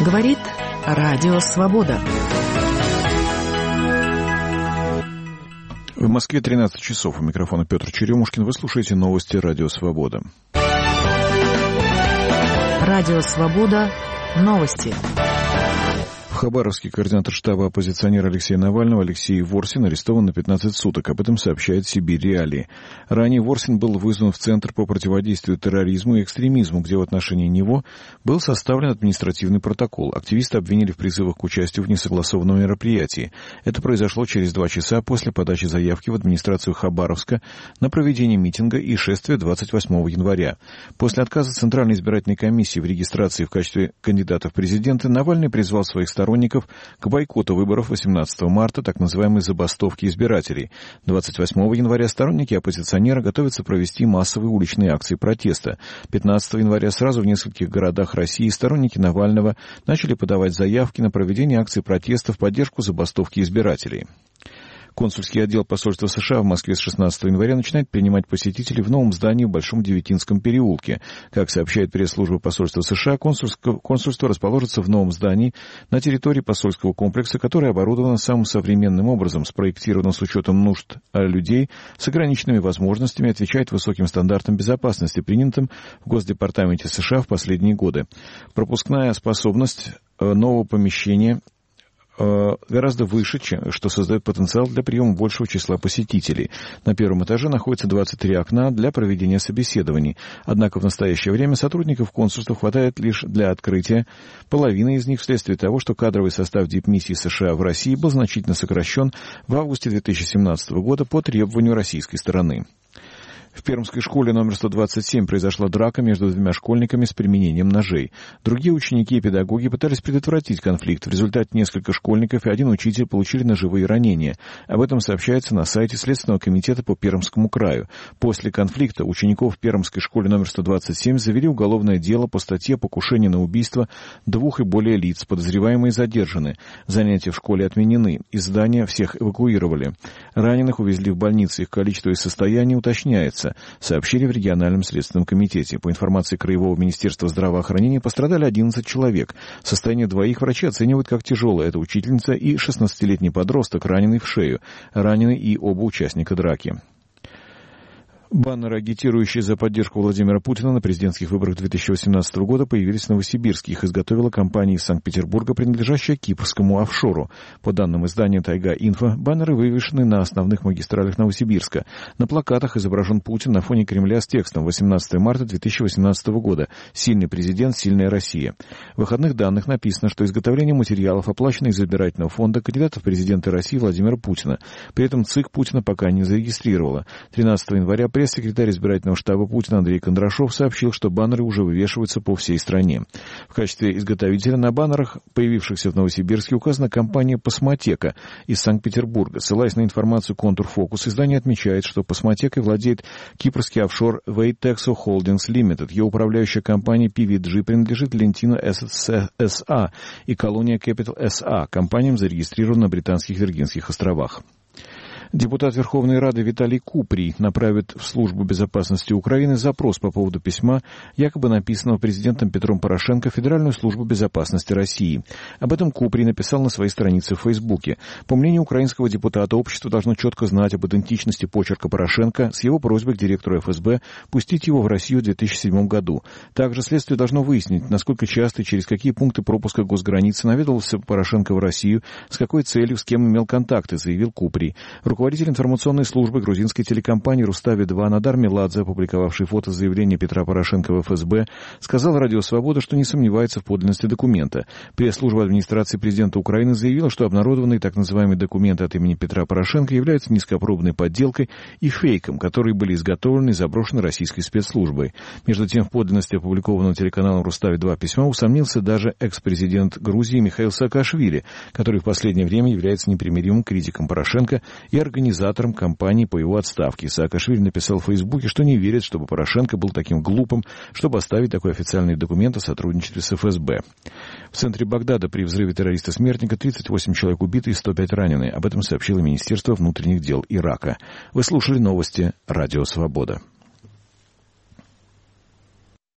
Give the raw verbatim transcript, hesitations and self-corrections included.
Говорит Радио Свобода. В Москве тринадцать часов. У микрофона Петр Черемушкин. Вы слушаете новости Радио Свобода. Радио Свобода. Новости. В Хабаровске координатор штаба оппозиционера Алексея Навального Алексей Ворсин арестован на пятнадцать суток. Об этом сообщает Сибирь Реалии. Ранее Ворсин был вызван в Центр по противодействию терроризму и экстремизму, где в отношении него был составлен административный протокол. Активиста обвинили в призывах к участию в несогласованном мероприятии. Это произошло через два часа после подачи заявки в администрацию Хабаровска на проведение митинга и шествия двадцать восьмого января. После отказа Центральной избирательной комиссии в регистрации в качестве кандидата в президенты Навальный призвал своих сторонников к бойкоту выборов восемнадцатого марта, так называемой забастовки избирателей. двадцать восьмого января сторонники оппозиционера готовятся провести массовые уличные акции протеста. пятнадцатого января сразу в нескольких городах России сторонники Навального начали подавать заявки на проведение акций протеста в поддержку забастовки избирателей. Консульский отдел посольства США в Москве с шестнадцатого января начинает принимать посетителей в новом здании в Большом Девятинском переулке. Как сообщает пресс-служба посольства США, консульство, консульство расположится в новом здании на территории посольского комплекса, которое оборудовано самым современным образом, спроектировано с учетом нужд людей с ограниченными возможностями, отвечает высоким стандартам безопасности, принятым в Госдепартаменте США в последние годы. Пропускная способность нового помещения гораздо выше, что создает потенциал для приема большего числа посетителей. На первом этаже находится двадцать три окна для проведения собеседований. Однако в настоящее время сотрудников консульства хватает лишь для открытия половины из них вследствие того, что кадровый состав дипмиссии США в России был значительно сокращен в августе две тысячи семнадцатого года по требованию российской стороны. В Пермской школе номер сто двадцать семь произошла драка между двумя школьниками с применением ножей. Другие ученики и педагоги пытались предотвратить конфликт. В результате несколько школьников и один учитель получили ножевые ранения. Об этом сообщается на сайте Следственного комитета по Пермскому краю. После конфликта учеников в Пермской школе номер сто двадцать семь завели уголовное дело по статье «Покушение на убийство двух и более лиц». Подозреваемые задержаны. Занятия в школе отменены. Из здания всех эвакуировали. Раненых увезли в больницу. Их количество и состояние уточняется, сообщили в региональном следственном комитете. По информации Краевого министерства здравоохранения, пострадали одиннадцать человек. Состояние двоих врачи оценивают как тяжелое. Это учительница и шестнадцатилетний подросток, раненый в шею. Ранены и оба участника драки. Баннеры, агитирующие за поддержку Владимира Путина на президентских выборах две тысячи восемнадцатого года, появились в Новосибирске. Их изготовила компания из Санкт-Петербурга, принадлежащая кипрскому офшору. По данным издания «Тайга-Инфо», баннеры вывешены на основных магистралях Новосибирска. На плакатах изображен Путин на фоне Кремля с текстом «восемнадцатого марта две тысячи восемнадцатого года. Сильный президент, сильная Россия». В выходных данных написано, что изготовление материалов оплачено из избирательного фонда кандидата в президенты России Владимира Путина. При этом ЦИК Путина пока не зарегистрировала. тринадцатого января пресс-секретарь избирательного штаба Путина Андрей Кондрашов сообщил, что баннеры уже вывешиваются по всей стране. В качестве изготовителя на баннерах, появившихся в Новосибирске, указана компания «Пасмотека» из Санкт-Петербурга. Ссылаясь на информацию «Контурфокус», издание отмечает, что «Пасмотекой» владеет кипрский офшор Waytexo Holdings Limited. Ее управляющая компания пи ви джи принадлежит Lentino эс эй и Colonial Capital эс эй, компаниям, зарегистрированным на Британских Виргинских островах. Депутат Верховной Рады Виталий Куприй направит в Службу безопасности Украины запрос по поводу письма, якобы написанного президентом Петром Порошенко в Федеральную службу безопасности России. Об этом Куприй написал на своей странице в Фейсбуке. По мнению украинского депутата, общество должно четко знать об идентичности почерка Порошенко с его просьбой к директору эф эс бэ пустить его в Россию в две тысячи седьмом году. Также следствие должно выяснить, насколько часто и через какие пункты пропуска госграницы наведывался Порошенко в Россию, с какой целью, с кем имел контакты, заявил Куприй. Руководитель информационной службы грузинской телекомпании «Рустави-два» Надар Меладзе, опубликовавший фото заявления Петра Порошенко в эф эс бэ, сказал Радио Свобода, что не сомневается в подлинности документа. Пресс-служба администрации президента Украины заявила, что обнародованные так называемые документы от имени Петра Порошенко являются низкопробной подделкой и фейком, которые были изготовлены и заброшены российской спецслужбой. Между тем, в подлинности опубликованного телеканалом «Рустави-два» письма усомнился даже экс-президент Грузии Михаил Саакашвили, который в последнее время является непримиримым критиком Порошенко и организатором кампании по его отставке. Саакашвили написал в Фейсбуке, что не верит, чтобы Порошенко был таким глупым, чтобы оставить такой официальный документ о сотрудничестве с эф эс бэ. В центре Багдада при взрыве террориста-смертника тридцать восемь человек убиты и сто пять ранены. Об этом сообщило Министерство внутренних дел Ирака. Вы слушали новости Радио Свобода.